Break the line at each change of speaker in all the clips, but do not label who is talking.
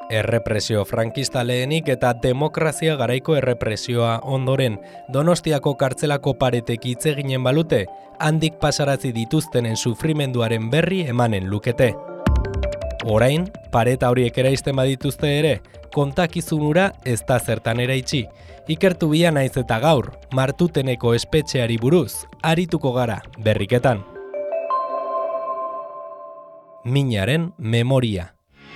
Errepresio frankista lehenik eta demokrazia garaiko errepresioa ondoren, Donostiako kartzelako paretek hitz eginen balute, handik pasarazi dituztenen sufrimenduaren berri emanen lukete. Orain, pareta horiek eraisten badituzte ere, kontakizunura ez da zertan eraitsi. Ikertu bia naiz eta gaur, Martuteneko espetxeari buruz, arituko gara berriketan. Minaren memoria.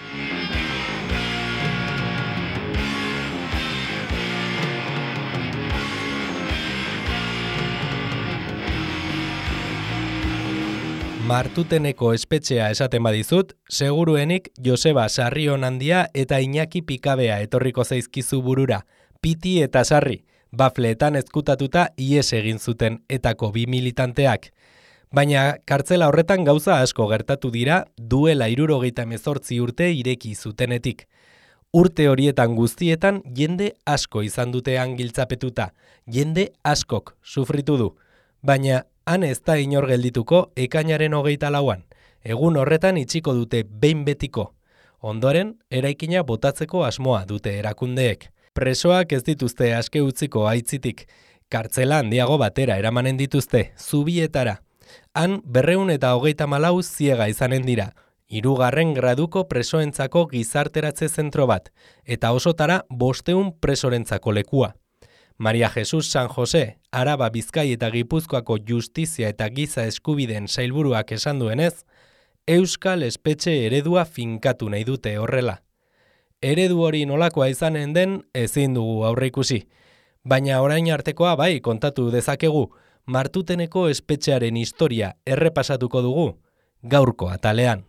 Martuteneko espetxea esaten badizut, seguruenik Joseba Sarrionandia eta Iñaki Pikabea etorriko zaizkizu burura. Piti eta Sarri, bafleetan ezkutatuta ihes egin zuten etako bi militanteak. Baina kartzela horretan gauza asko gertatu dira duela 78 urte ireki zutenetik. Urte horietan guztietan jende asko izan dutean giltzapetuta, jende askok sufritu du. Baina han ez da inor geldituko ekainaren 24an. Egun horretan itxiko dute behin betiko. Ondoren, eraikina botatzeko asmoa dute erakundeek. Presoak ez dituzte aske utziko aitzitik. Kartzela handiago batera eramanen dituzte, Zubietara. Han 234 ziega izanen dira. 3. graduko presoentzako gizarteratze zentro bat, eta osotara 500 presorentzako lekua. Maria Jesus San Jose, Araba, Bizkai eta Gipuzkoako Justizia eta Giza Eskubideen sailburuak esan duenez, Euskal espetxe eredua finkatu nahi dute horrela. Eredu hori nolakoa izanen den ezin dugu aurreikusi. Baina orain artekoa bai kontatu dezakegu, Martuteneko espetxearen historia errepasatuko dugu gaurko atalean.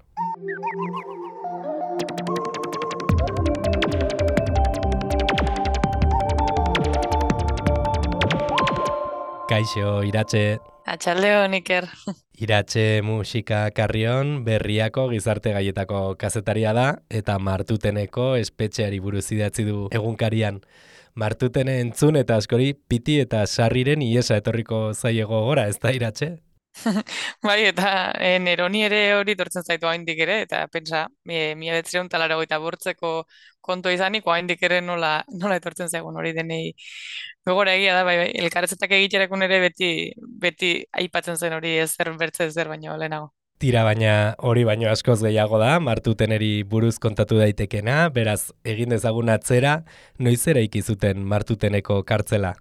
Kaixo, Iratxe.
Atxaldeo, Iker.
Iratxe musika Karrion berriako gizarte gaietako kazetaria da eta Martuteneko espetxeari buruz idatzi du egunkarian. Martutene entzun eta askori Piti eta Sarriren ihesa etorriko zaiego gora, ez da, Iratxe?
Bai, eta neroni ere hori tortzen zaitu haindik ere, eta pentsa, 1985ko kontu izanik, haindik ere nola etortzen zaigun hori denei. Gogora egia da, bai, elkarrezetak egiterekun ere beti aipatzen zen hori ezer bertze ezer baino lehenago.
Tira, baina hori baino askoz gehiago da, Martuteneri buruz kontatu daitekena, beraz, egin dezagun atzera, noiz eraiki zuten Martuteneko kartzela?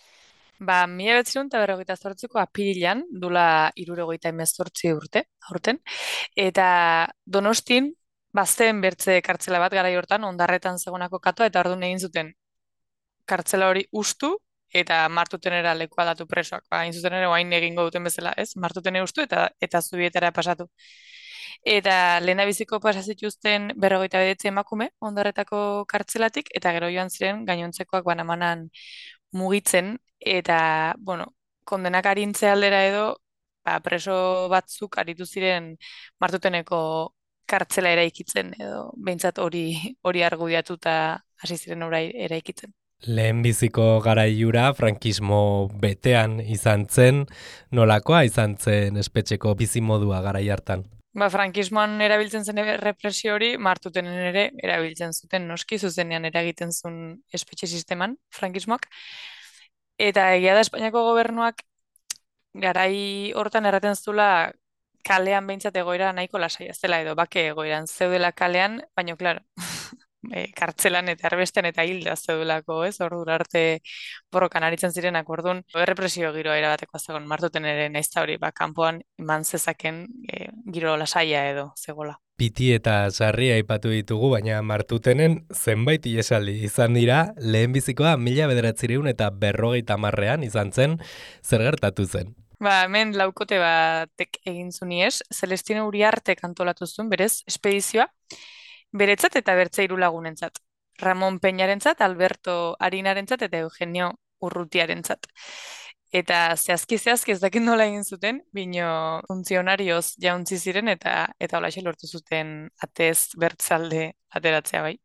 1958ko apirilan, dula 78 urte, aurten, eta Donostin, bazten bertze kartzela bat garai hortan, ondarretan zegonako katoa, eta orduan egin zuten kartzela hori ustu, eta Martutenera leku aldatu presoak. Hain zuzen ere, oain egingo duten bezala, ez? Martutene ustu eta Zubietara pasatu. Eta lehendabiziko pasazituzten 59 emakume ondarretako kartzelatik, eta gero joan ziren gainontzekoak banamanan mugitzen, eta, kondenak arintze aldera edo, preso batzuk aritu ziren Martuteneko kartzela eraikitzen, edo behintzat hori argudiatuta hasi ziren eraikitzen.
Lehenbiziko garaiura frankismo betean izan zen, nolakoa izan zen espetxeko bizimodua garai hartan?
Frankismoan erabiltzen zen represio hori, Martutenen ere erabiltzen zuten noski, zuzenean eragiten zuen espetxe sisteman, frankismoak. Eta egia da Espainiako gobernuak garai hortan erraten zuela kalean behintzat egoera nahiko lasai ez dela edo bake egoeran zeudela kalean, baina klaro, kartzelan eta erbesten eta hilda zeudelako, ez? Ordura arte borrokan aritzen zirenak, orduan errepresio giroa erabateko zegoen Martuteneren naizta hori, kanpoan eman zezaken giro lasaia edo zegola.
Piti eta Sarri aipatu ditugu, baina Martutenen zenbait ihesaldi izan dira, lehenbizikoa 1950ean izan zen, zer gertatu zen?
Hemen laukote batek egin zuen ihes, Celestino Uriartek antolatu zuen, berez, espedizioa, beretzat eta bertze 3 lagunentzat. Ramon Peñarentzat, Alberto Arinarentzat eta Eugenio Urrutiarentzat. Eta zehazki ez dakit nola egin zuten, bino funtzionarioz jauntzi ziren eta holaxe lortu zuten atez bertzalde ateratzea bai.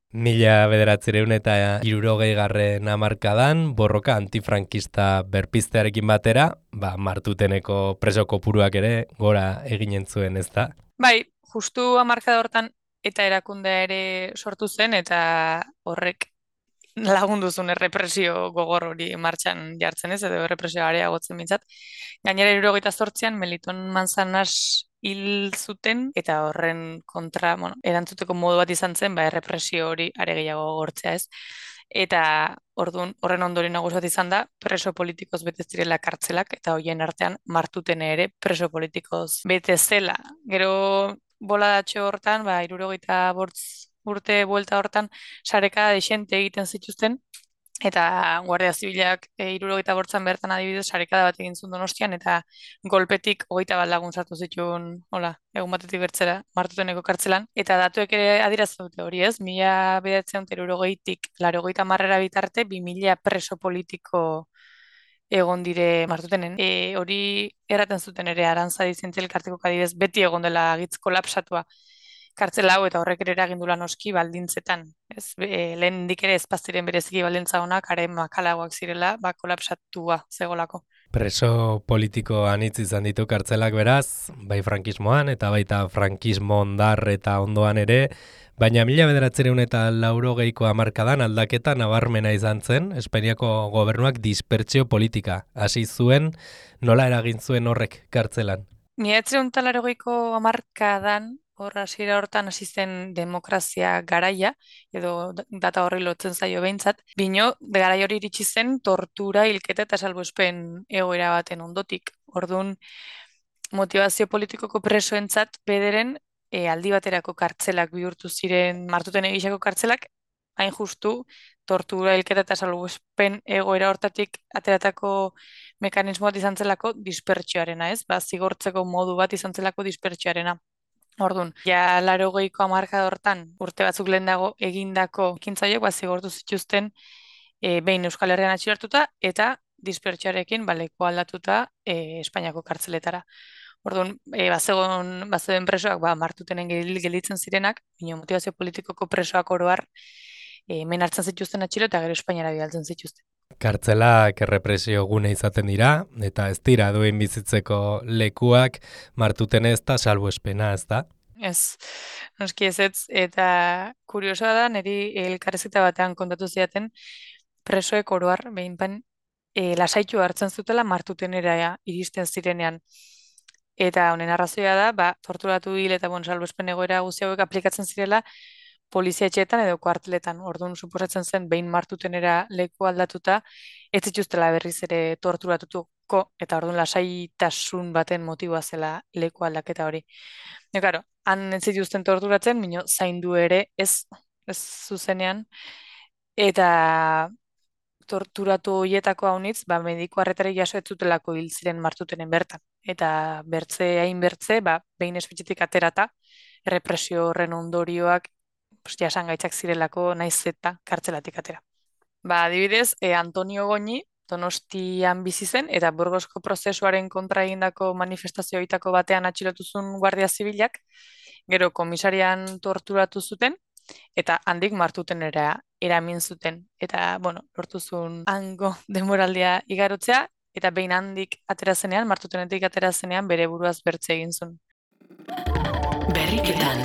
1960 hamarkadan, borroka antifrankista berpiztearekin batera, Martuteneko preso kopuruak ere gora eginen zuen, ezta?
Bai, justu hamarkada hortan eta erakundea ere sortu zen, eta horrek lagundu zuen errepresio gogor hori martxan jartzen ez, edo errepresio areagotzen mintzat. Gainera 78an Meliton Manzanas hil zuten, eta horren kontra, bueno, erantzuteko modu bat izan zen, ba, errepresio hori are gehiago gogortzea ez. Eta horren ondorio nagusi bat izan da, preso politikoz bete zirela kartzelak, eta hoien artean Martutene ere preso politikoz bete zela. Gero boladatxo hortan, ba, 75 urte buelta hortan, sareka desente egiten zituzten, eta Guardia Zibilak 75 bertan adibidez sarekada bat egin zuen Donostian, eta golpetik 21 lagun sartu zituen, hola, egun batetik bertzera, Martuteneko kartzelan, eta datuek ere adierazten dute hori ez, 1980tik 80 bitarte, 2000 preso politiko egon dire Martutenen. Hori erraten zuten ere Aranzadi zientzialkarteko adibidez beti egon dela gitz kolapsatua kartzela hau, eta horrek ere eragindula noski baldintzetan. Ez, lehendik ere ezpaziren bereziki baldintza honak, haren makalagoak zirela, ba, kolapsatua zegolako.
Preso politiko anitz izan ditu kartzelak beraz, bai frankismoan eta baita frankismo ondar eta ondoan ere, baina 1980ko hamarkadan aldaketa nabarmena izan zen, Espainiako gobernuak dispertsio politika hasi zuen, nola eragin zuen horrek kartzelan?
1980ko hamarkadan, hor hasiera hortan hasi zen demokrazia garaia, edo data horri lotzen zaio behintzat, bino garai hori iritsi zen tortura, hilketa eta salbuespen egoera baten ondotik. Orduan, motivazio politikoko presoentzat bederen aldi baterako kartzelak bihurtu ziren Martuten egisako kartzelak, hain justu tortura, hilketa eta salbuespen egoera hortatik ateratako mekanismo bat izan zelako dispertsioarena, ez? Ba, zigortzeko modu bat izan zelako dispertsioarena. Orduan, ja 80ko hamarkada hortan urte batzuk lehendago egindako ekintzaileak ba zigortu zituzten behin Euskal Herrian atxilotuta eta dispertsioarekin ba leku aldatuta Espainiako kartzeletara. Orduan, bazegoen presoak ba Martutenen gelditzen zirenak, baina motivazio politikoko presoak oro har men hartzen zituzten atxilo eta gero Espainiara bidaltzen zituzten.
Kartzelak errepresio gune izaten dira, eta ez dira duen bizitzeko lekuak, Martutene ez da salbuespena, ez da?
Ez, noski ez, eta kuriosoa da, niri elkarrezketa batean kontatu zidaten, presoek oro har, behin lasaitu hartzen zutela Martutenera iristen zirenean. Eta honen arrazoia da, ba, torturatu hil eta salbuespen egoera guzti hauek aplikatzen zirela polizia etxeetan edo kuarteletan. Orduan, suposatzen zen, behin Martutenera leku aldatuta, ez zituztela berriz ere torturatutuko, eta orduan lasaitasun baten motiboa zela leku aldaketa hori. Ja, claro, han ez zituzten torturatzen, mino zaindu ere ez zuzenean, eta torturatu horietako haunitz, ba, mediko arretari jaso ez zutelako hil ziren Martutenen bertan. Eta hain bertze, ba, behin espetxetik aterata, errepresio horren ondorioak jasangaitzak zirelako naiz eta kartzelatik atera. Ba, adibidez, Antonio Goñi, Donostian bizi zen, eta Burgosko prozesuaren kontra egindako manifestazioitako batean atxilotu zuen Guardia Zibilak, gero komisarian torturatu zuten, eta handik Martutenera eramin zuten. Eta, bueno, lortu zuen hango denboraldia igarotzea, eta behin handik aterazenean, Martutenetik aterazenean, bere buruaz bertze egin zuen.
Berriketan.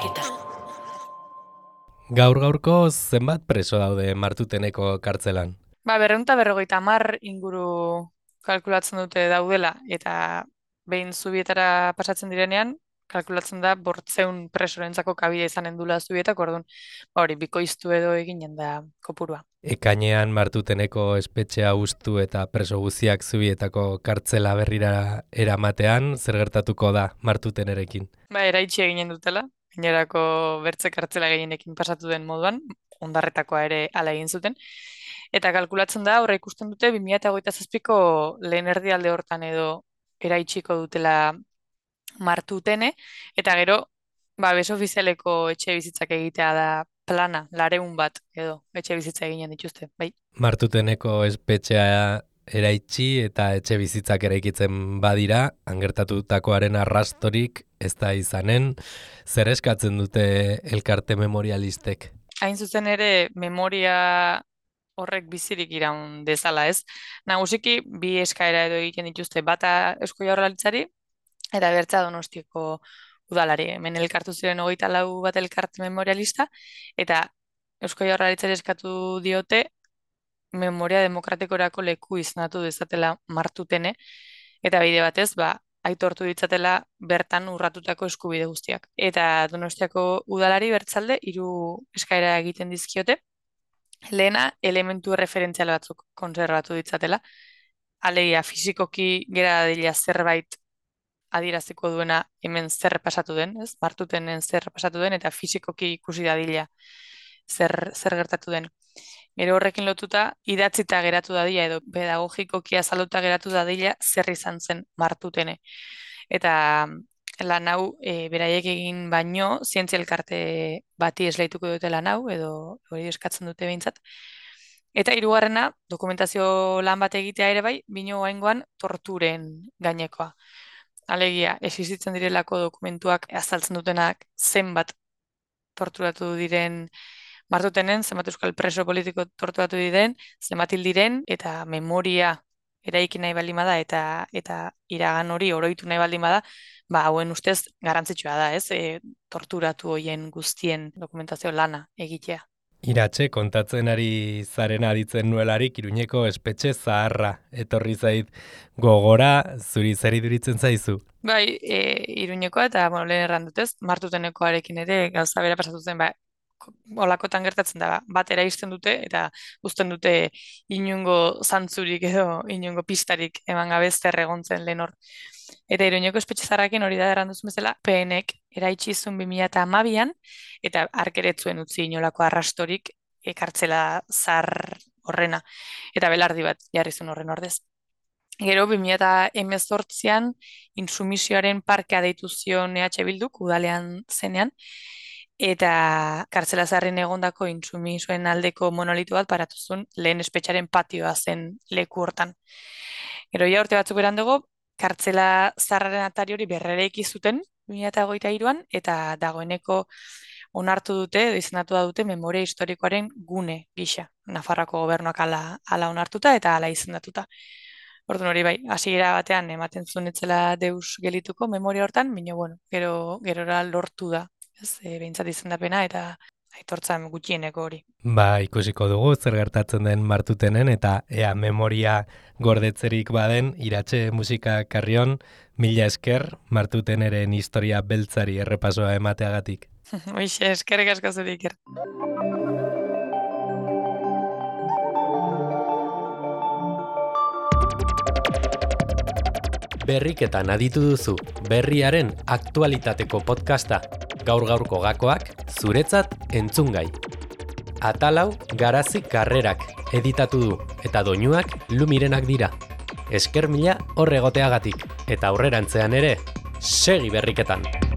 Gaur-gaurko zenbat preso daude Martuteneko kartzelan?
Ba, 250 inguru kalkulatzen dute daudela, eta behin zubietara pasatzen direnean, kalkulatzen da 500 presorentzako kabide izanen dula zubietak, orduan, ba, hori, bikoiztu edo eginen da kopurua.
Ekainean Martuteneko espetxea ustu eta preso guztiak zubietako kartzela berrira eramatean, zer gertatuko da Martutenerekin?
Ba, eraitsi eginen dutela, gainerako bertze kartzela gehienekin pasatu den moduan, ondarretakoa ere hala egin zuten, eta kalkulatzen da, horra ikusten dute, 2027ko lehen erdialde hortan edo eraitsiko dutela Martutene, eta gero, ba, beso ofizialeko etxe bizitzak egitea da plana, 200 bat edo etxe bizitza eginen dituzte, bai.
Martuteneko espetxea eraitsi eta etxe bizitzak eraikitzen badira, angertatutakoaren arrastorik ez da izanen, zer eskatzen dute elkarte memorialistek?
Hain zuzen ere, memoria horrek bizirik iraun dezala, ez? Nagusiki, bi eskaera edo egiten dituzte, bata Eusko Jaurlaritzari, eta bertza Donostiako udalari. Hemen elkartu ziren 24 bat elkarte memorialista, eta Eusko Jaurlaritzari eskatu diote memoria demokratikorako leku izendatu dezatela Martutene, eta bide batez, aitortu ditzatela bertan urratutako eskubide guztiak. Eta Donostiako udalari bertzalde 3 eskaera egiten dizkiote. Lehena, elementu referentzial batzuk konservatu ditzatela. Alegia, fizikoki gera dadila zerbait adieraziko duena hemen zer pasatu den, ez? Martutenen zer pasatu den, eta fizikoki ikusi dadila zer gertatu den. Gero horrekin lotuta, idatzita geratu dadila edo pedagogikoki azalduta geratu dadila zer izan zen Martutene. Eta lan hau beraiek egin baino, zientzia elkarte bati esleituko dute lan hau, edo hori eskatzen dute behintzat. Eta 3. Dokumentazio lan bat egitea ere bai, bino gaingoan torturen gainekoa. Alegia, existitzen direlako dokumentuak azaltzen dutenak zenbat torturatu diren Martutenen, zenbat euskal preso politiko torturatu diren, zenbat hil diren, eta memoria eraiki nahi baldin bada, eta iragan hori oroitu nahi baldin bada, hauen ustez garrantzitsua da, ez? Torturatu hoien guztien dokumentazio lana egitea.
Iratxe, kontatzen ari zaren aditzen nuelarik, Iruñeko espetxe zaharra etorri zait gogora, zuri zer iduritzen zaizu?
Bai, Iruñekoa eta, lehen errandutez, Martutenekoarekin ere gauza bera pasatu zen, olakotan gertatzen da, batera izten dute, eta uzten dute inungo zantzurik edo inungo pistarik eman gabe zer egontzen lehen hor. Eta Iruñeko espetxe zaharrakin hori da erranduzun bezala, PNek eraitsi zuen 2012an, eta arkeretzuen utzi inolako arrastorik kartzela zahar horrena, eta belardi bat jarri zuen horren ordez. Gero 2018an insumisioaren parkea deitu zion EH Bilduk udalean zenean, eta kartzela zaharren egondako insumisoen aldeko monolitu bat paratu zuen lehen espetxaren patioa zen leku hortan. Gero ja urte batzuk berandugo, kartzela zaharraren atari hori berreraiki zuten 2023an, eta dagoeneko onartu dute, edo izendatu da dute, memoria historikoaren gune gisa. Nafarroako gobernuak ala onartuta eta ala izendatuta. Orduan hori bai, hasiera batean ematen zuen etzela deus gelituko memoria hortan, baina gerora lortu da, ez, behintzat izendapena eta aitortzan gutxieneko hori.
Ikusiko dugu zer gertatzen den Martutenen, eta ea memoria gordetzerik baden, Iratxe Musika Karrion, mila esker Martuteneren historia beltzari errepasoa emateagatik.
Hoixe, eskerrik asko zuri, Iker.
Berriketan aditu duzu, berriaren aktualitateko podcasta, gaur-gaurko gakoak zuretzat entzungai. Atalau Garazi Karrerak editatu du, eta doinuak Lumirenak dira. Esker mila hor egoteagatik, eta aurrerantzean ere, segi berriketan!